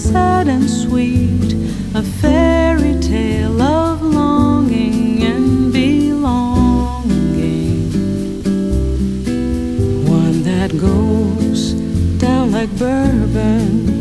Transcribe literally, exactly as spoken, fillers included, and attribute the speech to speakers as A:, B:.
A: sad and sweet, a fairy tale of longing and belonging, one that goes down like bourbon